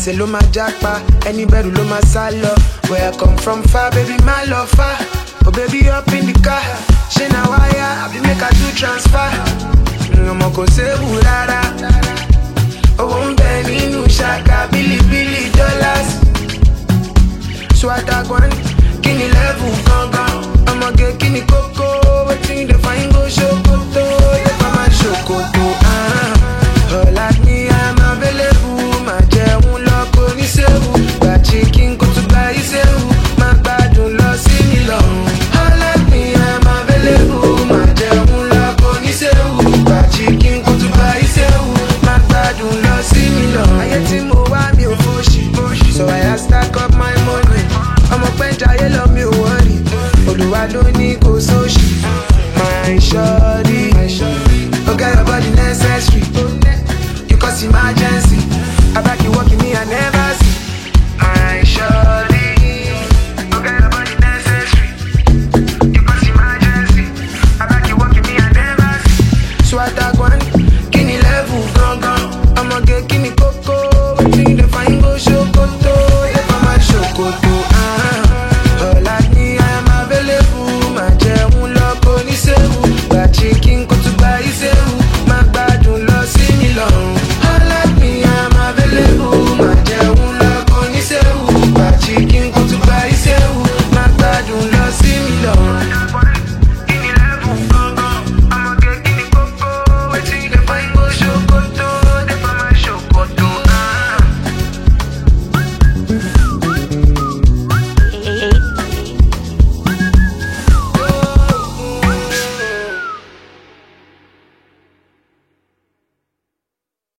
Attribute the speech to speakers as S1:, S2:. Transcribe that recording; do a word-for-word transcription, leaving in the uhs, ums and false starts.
S1: Gbese lo ma japa, any bedu lo ma salo. Where I come from far, baby, my love far. Oh baby, up in the car. She na wire, I be make her do transfer. I'ma go say burara.